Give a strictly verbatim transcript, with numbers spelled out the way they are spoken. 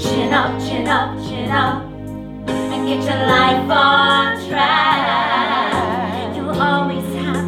Chin up, chin up, chin up, and get your life on track. You'll always have